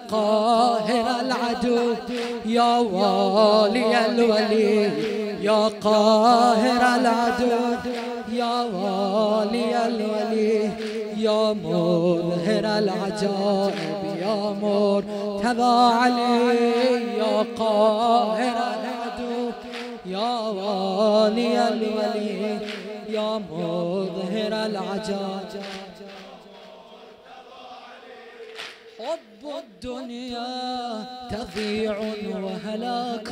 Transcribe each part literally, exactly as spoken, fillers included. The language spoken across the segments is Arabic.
قاهر العدو يا والي الولي يا قاهر العدو يا والي الولي يا مظهر العجائب يا مرتضى علي يا قاهر العدو يا والي الولي يا مظهر العجائب. حب الدنيا تضيع وهلاك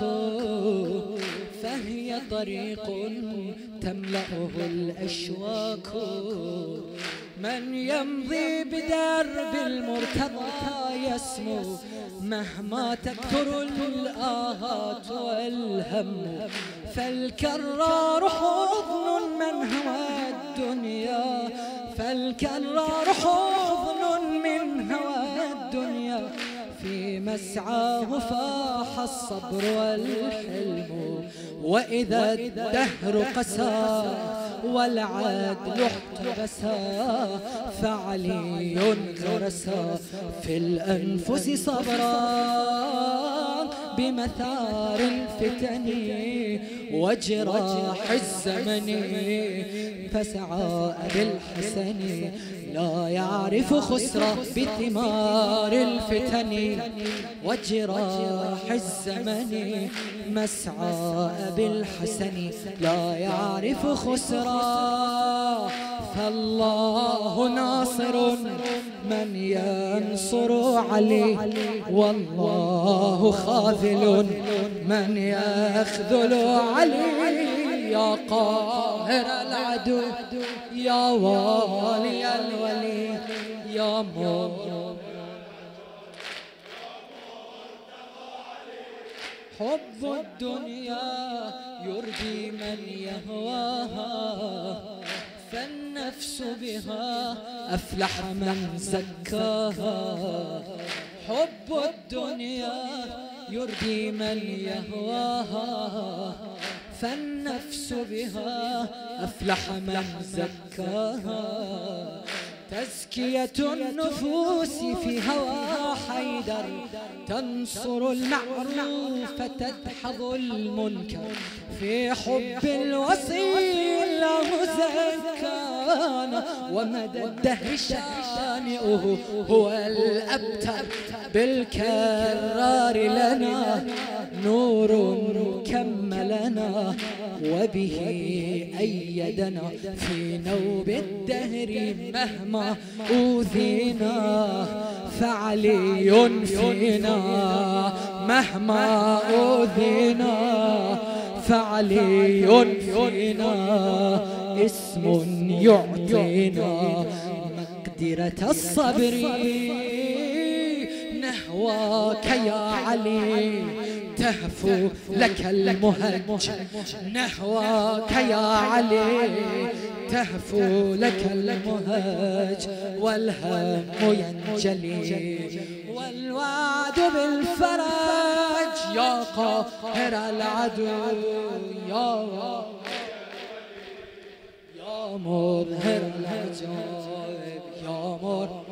فهي طريق تملأه الأشواك من يمضي بدرب المرتضى يسمو مهما تكثر الآهات والهم فالكرار حضن من هوى الدنيا فالكرار حضن من هوى الدنيا في مسعاه فاح الصبر والحلم وإذا الدهر قسى والعدل احتبسا فعلي غرسا في الأنفس صبرا بمثار الفتن وجراح الزمن فسعى بالحسن لا يعرف خسرة بثمار الفتن وجراح الزمن مسعى بالحسن لا يعرف خسرة فالله ناصر من ينصر عليه والله خاذل من يخذل عليه يا قاهر العدو يا والي الولي يا مر. حب الدنيا يرضي من يهواها فالنفس بها أفلح من زكاها حب الدنيا يرضي من يهواها فالنفس بها أفلح من زكاها تزكية النفوس في هوى حيدر تنصر المعروف تدحض المنكر في حب الوصي الله زكانا ومدى الدهر شانئه هو الأبتر بالكرار لنا نور كملنا وبه أيدنا في نوب الدهر مهما أوذينا فعلي فينا مهما أوذينا فعلي فينا اسم يعطينا مقدرة الصبر نهواك يا علي تهفو لك المهج نهواك يا علي تهفو لك المهج والهم ينجلي والوعد بالفرج يا قاهر العدو يا يا مظهر العجائب يا مر